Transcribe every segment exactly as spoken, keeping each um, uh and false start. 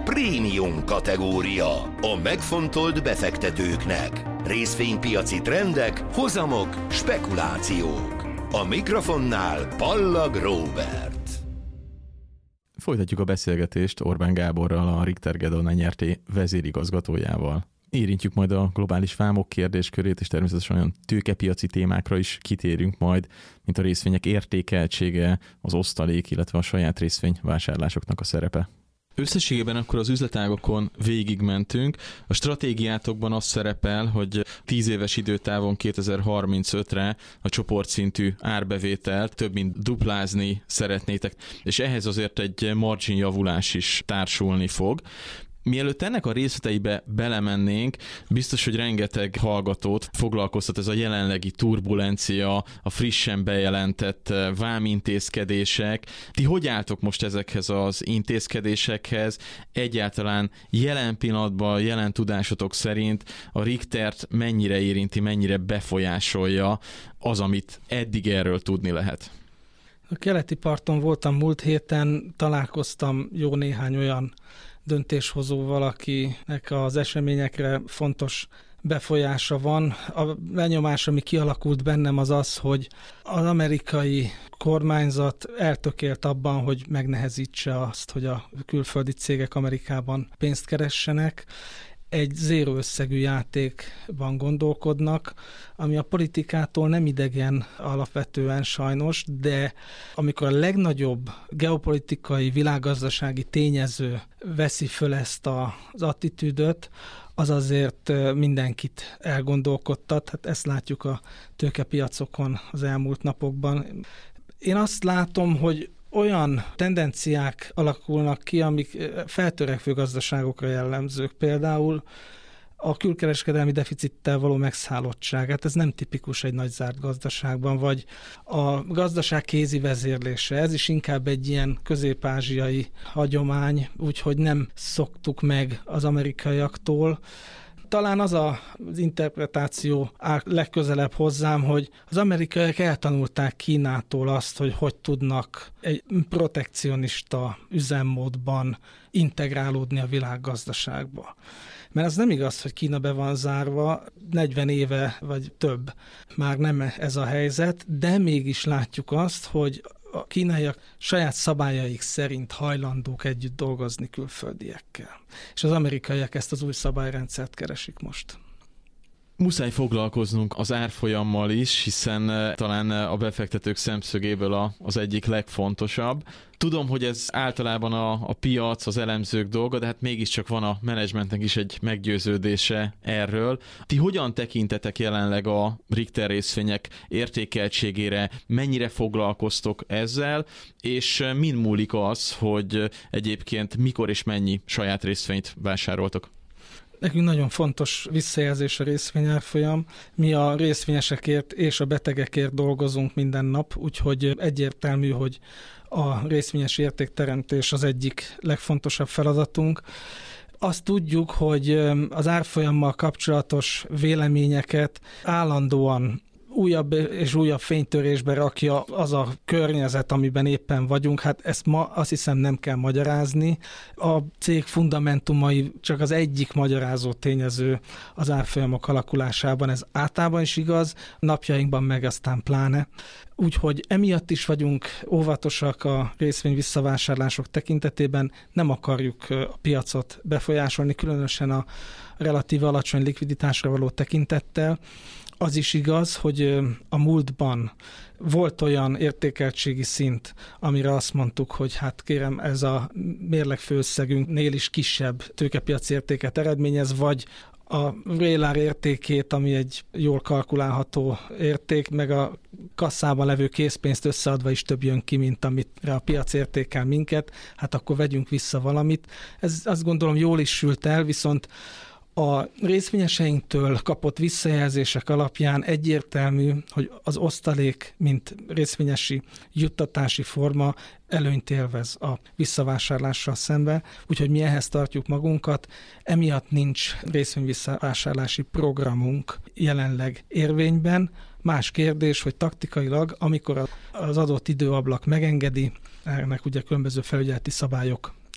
Prémium kategória. A megfontolt befektetőknek. Részvénypiaci trendek, hozamok, spekulációk. A mikrofonnál Ballag Róbert. Folytatjuk a beszélgetést Orbán Gáborral, a Richter Gedeon nyerté vezérigazgatójával. Érintjük majd a globális vámok kérdéskörét, és természetesen olyan tőkepiaci témákra is kitérünk majd, mint a részvények értékeltsége, az osztalék, illetve a saját részvényvásárlásoknak a szerepe. Összességében akkor az üzletágokon végigmentünk. A stratégiátokban az szerepel, hogy tíz éves időtávon kétezer-harmincötre a csoportszintű árbevételt több mint duplázni szeretnétek, és ehhez azért egy margin javulás is társulni fog. Mielőtt ennek a részleteibe belemennénk, biztos, hogy rengeteg hallgatót foglalkoztat ez a jelenlegi turbulencia, a frissen bejelentett vámintézkedések. Ti hogy álltok most ezekhez az intézkedésekhez? Egyáltalán jelen pillanatban, jelen tudásotok szerint a Richtert mennyire érinti, mennyire befolyásolja az, amit eddig erről tudni lehet? A keleti parton voltam múlt héten, találkoztam jó néhány olyan döntéshozóval, akinek az eseményekre fontos befolyása van. A benyomás, ami kialakult bennem, az az, hogy az amerikai kormányzat eltökélt abban, hogy megnehezítse azt, hogy a külföldi cégek Amerikában pénzt keressenek. Egy zéró összegű játékban gondolkodnak, ami a politikától nem idegen alapvetően sajnos, de amikor a legnagyobb geopolitikai, világgazdasági tényező veszi föl ezt az attitűdöt, az azért mindenkit elgondolkodtat. Hát ezt látjuk a tőkepiacokon az elmúlt napokban. Én azt látom, hogy olyan tendenciák alakulnak ki, amik feltörekvő gazdaságokra jellemzők. Például a külkereskedelmi deficittel való megszállottság. Hát ez nem tipikus egy nagy zárt gazdaságban, vagy a gazdaság kézi vezérlése. Ez is inkább egy ilyen közép-ázsiai hagyomány, úgyhogy nem szoktuk meg az amerikaiaktól. Talán az a, az interpretáció áll legközelebb hozzám, hogy az amerikaiak eltanulták Kínától azt, hogy hogy tudnak egy protekcionista üzemmódban integrálódni a világgazdaságba. Mert az nem igaz, hogy Kína be van zárva, negyven éve vagy több már nem ez a helyzet, de mégis látjuk azt, hogy a kínaiak saját szabályaik szerint hajlandók együtt dolgozni külföldiekkel. És az amerikaiak ezt az új szabályrendszert keresik most. Muszáj foglalkoznunk az árfolyammal is, hiszen talán a befektetők szemszögéből az egyik legfontosabb. Tudom, hogy ez általában a, a piac, az elemzők dolga, de hát mégiscsak van a menedzsmentnek is egy meggyőződése erről. Ti hogyan tekintetek jelenleg a Richter részvények értékeltségére, mennyire foglalkoztok ezzel, és min múlik az, hogy egyébként mikor és mennyi saját részvényt vásároltok? Nekünk nagyon fontos visszajelzés a részvényárfolyam. Mi a részvényesekért és a betegekért dolgozunk minden nap, úgyhogy egyértelmű, hogy a részvényes értékteremtés az egyik legfontosabb feladatunk. Azt tudjuk, hogy az árfolyammal kapcsolatos véleményeket állandóan újabb és újabb fénytörésbe rakja az a környezet, amiben éppen vagyunk. Hát ezt ma azt hiszem nem kell magyarázni. A cég fundamentumai csak az egyik magyarázó tényező az árfolyamok alakulásában. Ez általában is igaz, napjainkban meg aztán pláne. Úgyhogy emiatt is vagyunk óvatosak a részvény visszavásárlások tekintetében, nem akarjuk a piacot befolyásolni, különösen a relatív alacsony likviditásra való tekintettel. Az is igaz, hogy a múltban volt olyan értékeltségi szint, amire azt mondtuk, hogy hát kérem, ez a mérleg főösszegünknél is kisebb tőkepiaci értéket eredményez, vagy a rélár értékét, ami egy jól kalkulálható érték, meg a kasszában levő készpénzt összeadva is több jön ki, mint amire a piac értékel minket, hát akkor vegyünk vissza valamit. Ez azt gondolom jól is sült el, viszont a részvényeseinktől kapott visszajelzések alapján egyértelmű, hogy az osztalék, mint részvényesi juttatási forma előnyt élvez a visszavásárlással szemben, úgyhogy mi ehhez tartjuk magunkat. Emiatt nincs részvényvisszavásárlási programunk jelenleg érvényben. Más kérdés, hogy taktikailag, amikor az adott időablak megengedi, ennek ugye különböző felügyeleti szabályok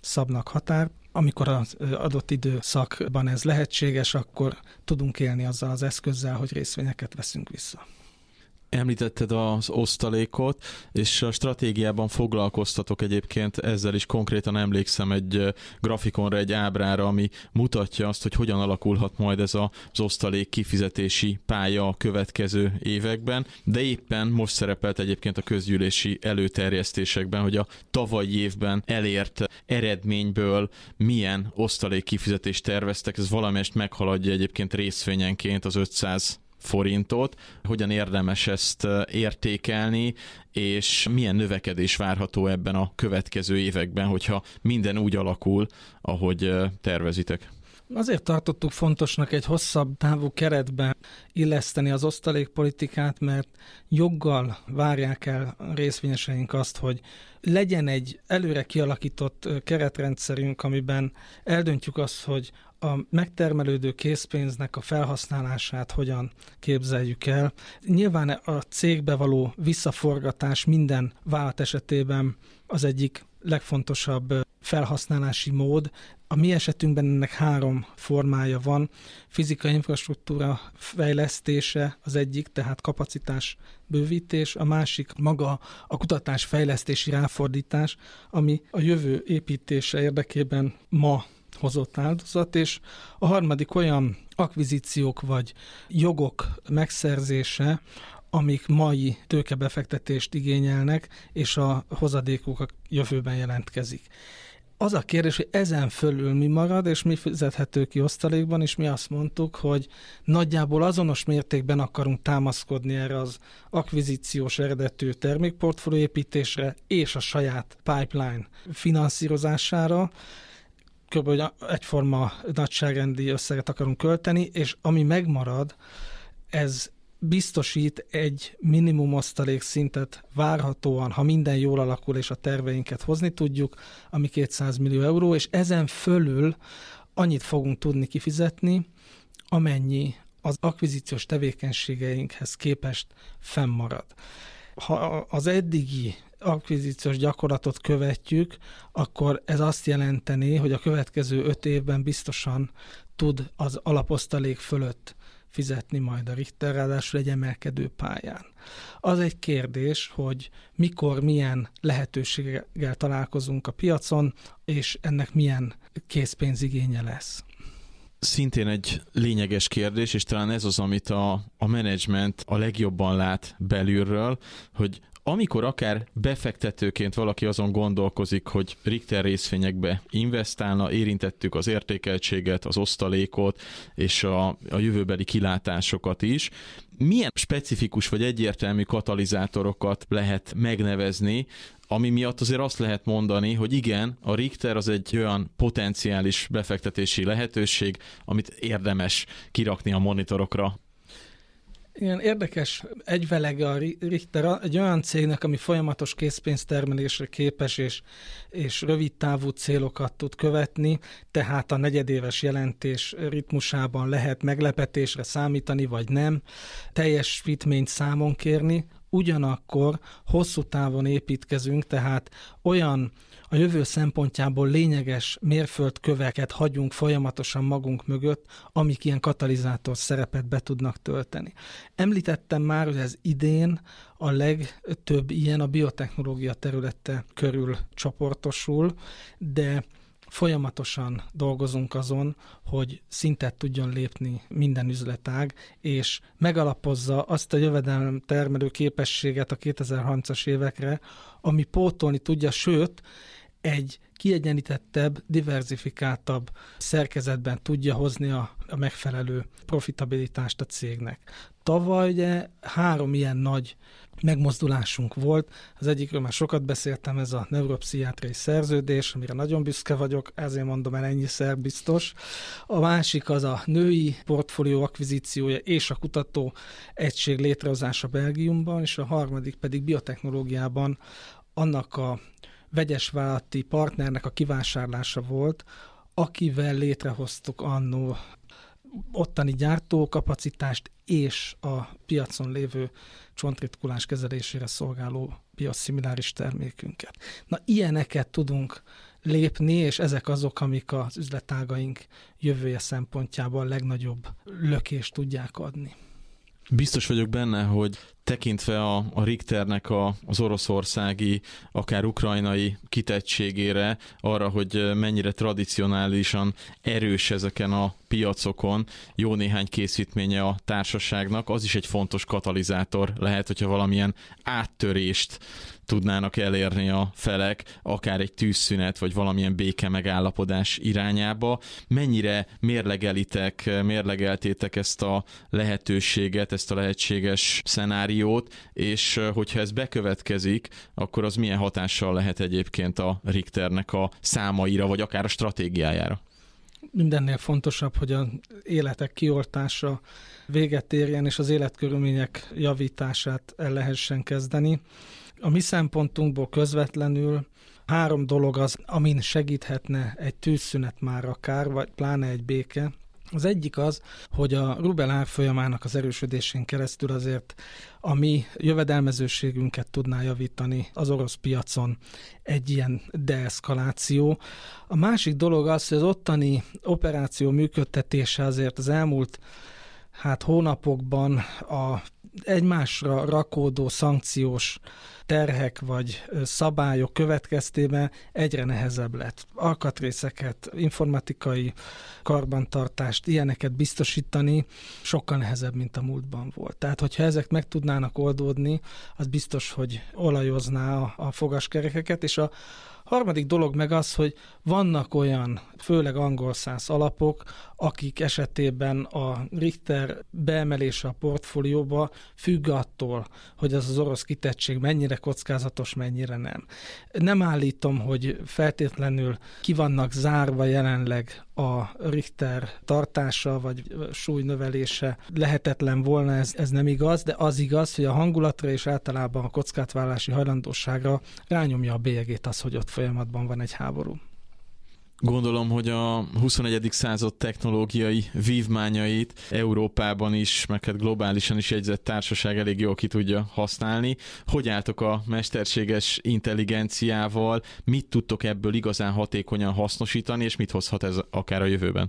szabnak határt. Amikor az adott időszakban ez lehetséges, akkor tudunk élni azzal az eszközzel, hogy részvényeket veszünk vissza. Említetted az osztalékot, és a stratégiában foglalkoztatok egyébként ezzel is. Konkrétan emlékszem egy grafikonra, egy ábrára, ami mutatja azt, hogy hogyan alakulhat majd ez az osztalék kifizetési pálya a következő években, de éppen most szerepelt egyébként a közgyűlési előterjesztésekben, hogy a tavalyi évben elért eredményből milyen osztalék kifizetést terveztek. Ez valamelyest meghaladja egyébként részvényenként az ötszáz forintot, hogyan érdemes ezt értékelni, és milyen növekedés várható ebben a következő években, hogyha minden úgy alakul, ahogy tervezitek. Azért tartottuk fontosnak egy hosszabb távú keretben illeszteni az osztalékpolitikát, mert joggal várják el a részvényeseink azt, hogy legyen egy előre kialakított keretrendszerünk, amiben eldöntjük azt, hogy a megtermelődő készpénznek a felhasználását hogyan képzeljük el. Nyilván a cégbe való visszaforgatás minden vállalat esetében az egyik legfontosabb felhasználási mód. A mi esetünkben ennek három formája van. Fizikai infrastruktúra fejlesztése az egyik, tehát kapacitás bővítés, a másik maga a kutatás fejlesztési ráfordítás, ami a jövő építése érdekében ma hozott áldozat, és a harmadik olyan akvizíciók vagy jogok megszerzése, amik mai tőkebefektetést igényelnek, és a hozadékuk a jövőben jelentkezik. Az a kérdés, hogy ezen fölül mi marad, és mi fizethető ki osztalékban, és mi azt mondtuk, hogy nagyjából azonos mértékben akarunk támaszkodni erre az akvizíciós eredetű termékportfólió építésre és a saját pipeline finanszírozására, kb. Egyforma nagyságrendi összeget akarunk költeni, és ami megmarad, ez biztosít egy minimum osztalék szintet várhatóan, ha minden jól alakul és a terveinket hozni tudjuk, ami kétszáz millió euró, és ezen fölül annyit fogunk tudni kifizetni, amennyi az akvizíciós tevékenységeinkhez képest fennmarad. Ha az eddigi akvizíciós gyakorlatot követjük, akkor ez azt jelenteni, hogy a következő öt évben biztosan tud az alaposztalék fölött fizetni majd a Richter, ráadásul egy emelkedő pályán. Az egy kérdés, hogy mikor, milyen lehetőséggel találkozunk a piacon, és ennek milyen készpénzigénye lesz. Szintén egy lényeges kérdés, és talán ez az, amit a, a menedzsment a legjobban lát belülről, hogy amikor akár befektetőként valaki azon gondolkozik, hogy Richter részvényekbe investálna, érintettük az értékeltséget, az osztalékot és a, a jövőbeli kilátásokat is, milyen specifikus vagy egyértelmű katalizátorokat lehet megnevezni, ami miatt azért azt lehet mondani, hogy igen, a Richter az egy olyan potenciális befektetési lehetőség, amit érdemes kirakni a monitorokra. Igen, érdekes egyvelege a Richter egy olyan cégnek, ami folyamatos készpénztermelésre képes és, és rövid távú célokat tud követni, tehát a negyedéves jelentés ritmusában lehet meglepetésre számítani, vagy nem, teljesítményt számon kérni, ugyanakkor hosszú távon építkezünk, tehát olyan a jövő szempontjából lényeges mérföldköveket hagyunk folyamatosan magunk mögött, amik ilyen katalizátor szerepet be tudnak tölteni. Említettem már, hogy ez idén a legtöbb ilyen a biotechnológia területe körül csoportosul, de folyamatosan dolgozunk azon, hogy szintet tudjon lépni minden üzletág, és megalapozza azt a jövedelem termelő képességet a kétezer-harmincas évekre, ami pótolni tudja, sőt, egy kiegyenlítettebb, diverzifikáltabb szerkezetben tudja hozni a, a megfelelő profitabilitást a cégnek. Tavaly ugye három ilyen nagy megmozdulásunk volt. Az egyikről már sokat beszéltem, ez a neuropszichiátriai szerződés, amire nagyon büszke vagyok, ezért mondom el ennyiszer biztos. A másik az a női portfólió akvizíciója és a kutató egység létrehozása Belgiumban, és a harmadik pedig biotechnológiában annak a vegyes vállalati partnernek a kivásárlása volt, akivel létrehoztuk annó ottani gyártókapacitást és a piacon lévő csontritkulás kezelésére szolgáló bioszimiláris termékünket. Na, ilyeneket tudunk lépni, és ezek azok, amik az üzletágaink jövője szempontjából legnagyobb lökést tudják adni. Biztos vagyok benne, hogy tekintve a, a Richternek a, az oroszországi, akár ukrajnai kitettségére, arra, hogy mennyire tradicionálisan erős ezeken a piacokon jó néhány készítménye a társaságnak, az is egy fontos katalizátor lehet, hogyha valamilyen áttörést tudnának elérni a felek, akár egy tűzszünet, vagy valamilyen béke megállapodás irányába. Mennyire mérlegelitek, mérlegeltétek ezt a lehetőséget, ezt a lehetséges szenáriót, és hogyha ez bekövetkezik, akkor az milyen hatással lehet egyébként a Richternek a számaira, vagy akár a stratégiájára? Mindennél fontosabb, hogy az életek kioltása véget érjen, és az életkörülmények javítását el lehessen kezdeni. A mi szempontunkból közvetlenül három dolog az, amin segíthetne egy tűzszünet már akár, vagy pláne egy béke. Az egyik az, hogy a rubel árfolyamának az erősödésén keresztül azért a mi jövedelmezőségünket tudná javítani az orosz piacon egy ilyen deeszkaláció. A másik dolog az, hogy az ottani operáció működtetése azért az elmúlt hát hónapokban a egymásra rakódó szankciós terhek vagy szabályok következtében egyre nehezebb lett. Alkatrészeket, informatikai karbantartást, ilyeneket biztosítani sokkal nehezebb, mint a múltban volt. Tehát, hogyha ezek meg tudnának oldódni, az biztos, hogy olajozná a, a fogaskerekeket, és a harmadik dolog meg az, hogy vannak olyan, főleg angolszász alapok, akik esetében a Richter beemelése a portfólióba függ attól, hogy az az orosz kitettség mennyire kockázatos, mennyire nem. Nem állítom, hogy feltétlenül ki vannak zárva jelenleg a Richter tartása, vagy súlynövelése lehetetlen volna, ez, ez nem igaz, de az igaz, hogy a hangulatra és általában a kockázatvállalási hajlandóságra rányomja a bélyegét az, hogy ott folyamatban van egy háború. Gondolom, hogy a huszonegyedik század technológiai vívmányait Európában is, meg hát globálisan is jegyzett társaság elég jól ki tudja használni. Hogy álltok a mesterséges intelligenciával? Mit tudtok ebből igazán hatékonyan hasznosítani, és mit hozhat ez akár a jövőben?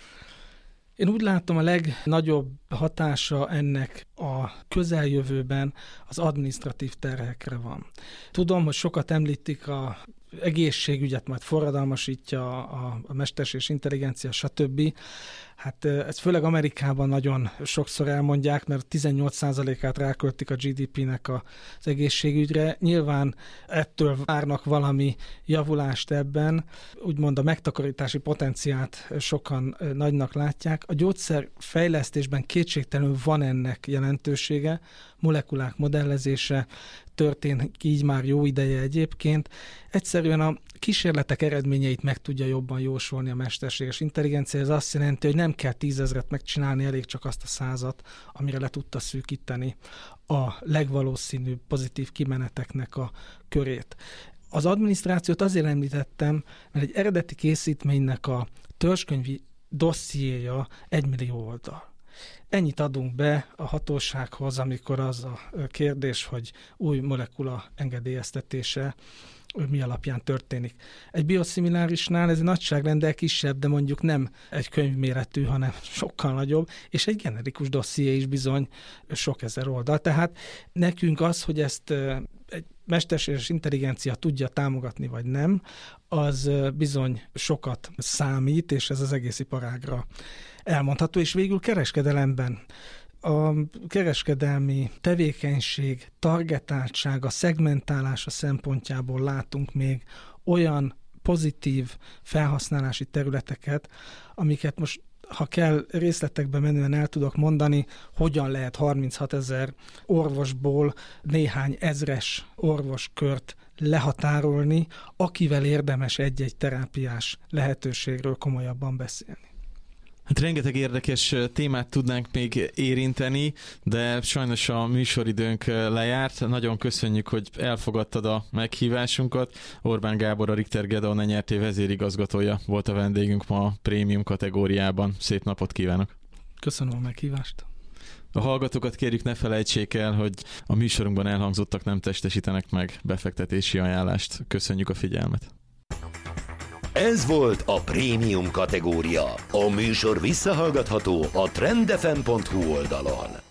Én úgy látom, a legnagyobb hatása ennek a közeljövőben az adminisztratív terhekre van. Tudom, hogy sokat említik a egészségügyet, majd forradalmasítja a, a mesterséges intelligencia, stb. Hát ezt főleg Amerikában nagyon sokszor elmondják, mert tizennyolc százalékát ráköltik a gé dé pének az egészségügyre. Nyilván ettől várnak valami javulást ebben, úgymond a megtakarítási potenciát sokan nagynak látják. A gyógyszerfejlesztésben kétségtelenül van ennek jelentősége, molekulák modellezése történik így már jó ideje egyébként. Egyszerűen a kísérletek eredményeit meg tudja jobban jósolni a mesterséges intelligencia. Ez azt jelenti, hogy nem kell tízezret megcsinálni, elég csak azt a százat, amire le tudta szűkíteni a legvalószínűbb pozitív kimeneteknek a körét. Az adminisztrációt azért említettem, mert egy eredeti készítménynek a törzskönyvi dossziéja egymillió oldal. Ennyit adunk be a hatósághoz, amikor az a kérdés, hogy új molekula engedélyeztetése mi alapján történik. Egy bioszimilárisnál ez egy nagyságrendel kisebb, de mondjuk nem egy könyvméretű, hanem sokkal nagyobb, és egy generikus dosszié is bizony sok ezer oldal. Tehát nekünk az, hogy ezt egy mesterséges intelligencia tudja támogatni, vagy nem, az bizony sokat számít, és ez az egész iparágra elmondható, és végül kereskedelemben a kereskedelmi tevékenység, targetáltsága, szegmentálása szempontjából látunk még olyan pozitív felhasználási területeket, amiket most, ha kell, részletekbe menően el tudok mondani, hogyan lehet harminchat ezer orvosból néhány ezres orvoskört lehatárolni, akivel érdemes egy-egy terápiás lehetőségről komolyabban beszélni. Hát rengeteg érdekes témát tudnánk még érinteni, de sajnos a műsoridőnk lejárt. Nagyon köszönjük, hogy elfogadtad a meghívásunkat. Orbán Gábor, a Richter Gedeon en er té vezérigazgatója volt a vendégünk ma a prémium kategóriában. Szép napot kívánok! Köszönöm a meghívást! A hallgatókat kérjük, ne felejtsék el, hogy a műsorunkban elhangzottak nem testesítenek meg befektetési ajánlást. Köszönjük a figyelmet! Ez volt a prémium kategória. A műsor visszahallgatható a trend f m pont h u oldalon.